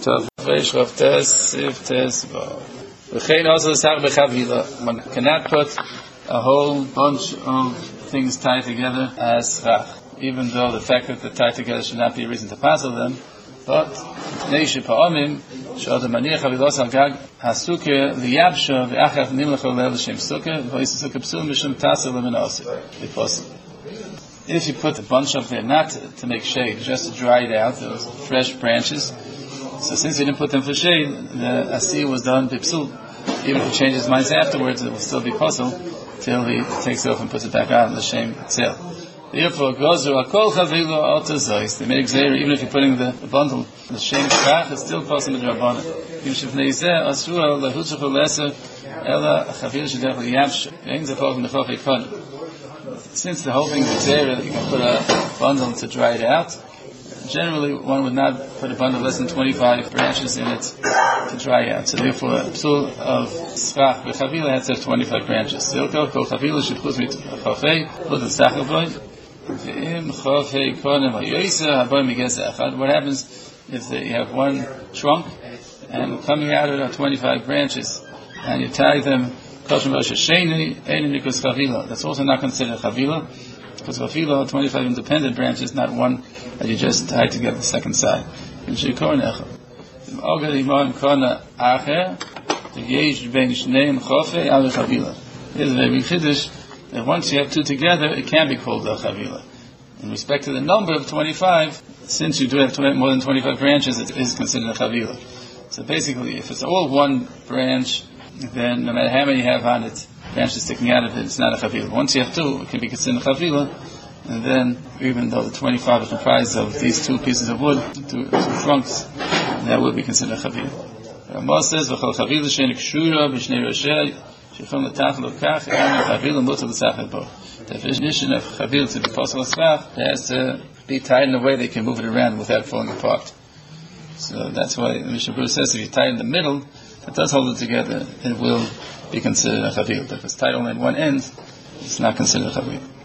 Tov Reish Rav Tes Siv Tes Vav. V'chein also l'sach b'chavila. One cannot put a whole bunch of things tied together as schach, even though the fact that they're tied together should not be a reason to puzzle them. But Neishi Pa'omim Sh'odem Maniach Chavilos Al Gag Hasuke Liyabsha V'Achav Nimlach Olev L'Shem Sukkah V'Yis Sukkah Psul Mishum Tasel L'Menosik. If possible. If you put a bunch of them, not to make shade, just to dry it out, those fresh branches. So since you didn't put them for shade, the asir was done bipsul. Even if he changes his mind afterwards, it will still be puzzle till he takes it off and puts it back on the shem itself. Therefore, gozer akol chavilu al tazayis. They made exer even if you're putting the bundle, the shem shach, it's still puzzle midrabanan. Even shifnei zeh asura lahutzuch leser ela chavilu shedech liyavsh. Ve'in zefov nechofei kon. Since the whole thing is there, you can put a bundle to dry it out. Generally, one would not put a bundle less than 25 branches in it to dry out. So therefore, a psul of schach v'chavila has to have 25 branches. Zilko kol chavila shibchus mit chafei put the sachel boy. V'im chafei konem ha'yoysa haboy migesa echad. What happens if you have one trunk and coming out of it are 25 branches and you tie them? That's also not considered chavila, because chavila are 25 independent branches, not one that you just tie together the second side. Here's a very chiddush that once you have two together, it can be called a chavila. In respect to the number of 25, since you do have more than 25 branches, it is considered a chavila. So basically, if it's all one branch, then no matter how many you have on it, branches sticking out of it, it's not a chavila. Once you have two, it can be considered a chavila, and then even though the 25 is comprised of these two pieces of wood, two trunks, that will be considered a chavila. Rambam says, "V'chol chavila she'en kshura b'shnei roshei shechom l'tachel l'kach and chavila mutar l'sachel bo." The definition of chavila to be possible schach, it has to be tied in a way they can move it around without falling apart. So that's why the Mishnah Berurah says if you tie it in the middle, it does hold it together, it will be considered a chavil. If it's tied only at one end, it's not considered a chavil.